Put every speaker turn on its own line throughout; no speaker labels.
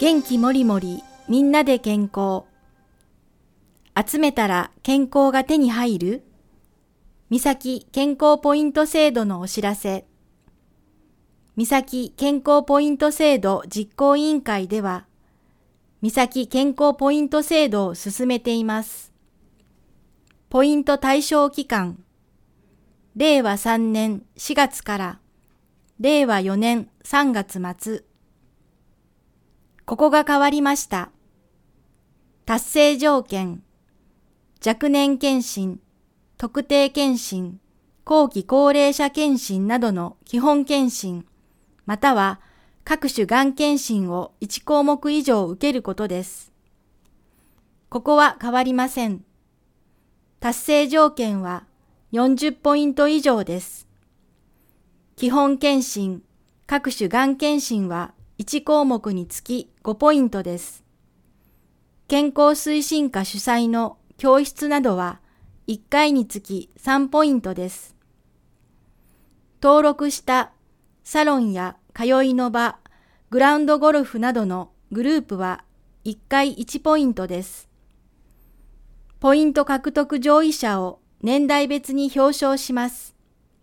元気もりもりみんなで健康。集めたら健康が手に入る？みさき健康ポイント制度のお知らせ。みさき健康ポイント制度実行委員会では、みさき健康ポイント制度を進めています。ポイント対象期間、令和3年4月から令和4年3月末。ここが変わりました。達成条件、若年検診、特定検診、後期高齢者検診などの基本検診、または各種がん検診を1項目以上受けることです。ここは変わりません。達成条件は40ポイント以上です。基本検診、各種がん検診は1項目につき5ポイントです。健康推進課主催の教室などは1回につき3ポイントです。登録したサロンや通いの場、グラウンドゴルフなどのグループは1回1ポイントです。ポイント獲得上位者を年代別に表彰します。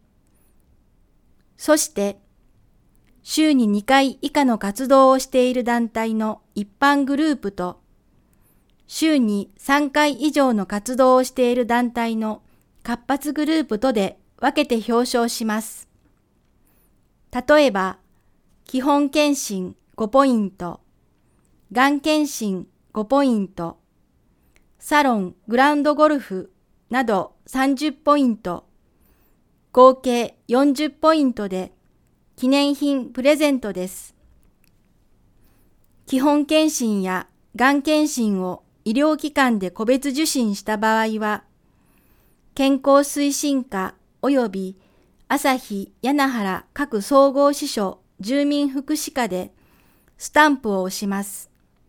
そして、週に2回以下の活動をしている団体の一般グループと、週に3回以上の活動をしている団体の活発グループとで分けて表彰します。例えば、基本検診5ポイント、がん検診5ポイント、サロン・グラウンドゴルフなど30ポイント、合計40ポイントで記念品プレゼントです。基本検診やがん検診を医療機関で個別受診した場合は、健康推進課及び旭柳原各総合支所住民福祉課でスタンプを押します。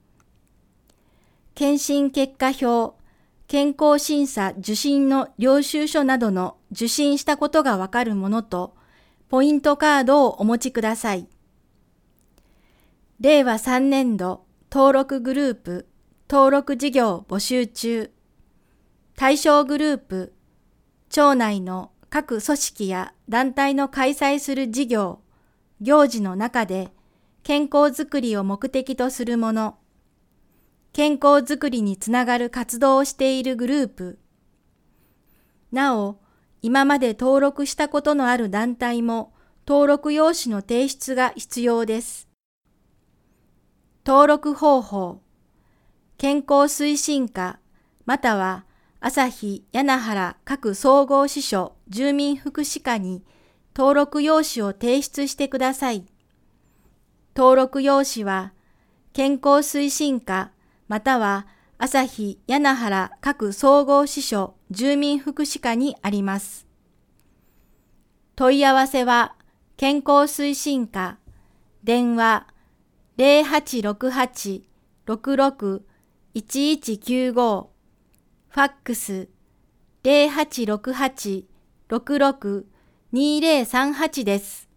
検診結果表、健康審査受診の領収書などの受診したことがわかるものと、ポイントカードをお持ちください。令和3年度登録グループ、登録事業募集中。対象グループ、町内の各組織や団体の開催する事業、行事の中で健康づくりを目的とするもの、健康づくりにつながる活動をしているグループ。なお、今まで登録したことのある団体も登録用紙の提出が必要です。登録方法、健康推進課または旭柳原各総合支所住民福祉課に登録用紙を提出してください。登録用紙は健康推進課または旭柳原各総合支所住民福祉課にあります。問い合わせは健康推進課、電話 0868-66-1195、ファックス 0868-66-2038 です。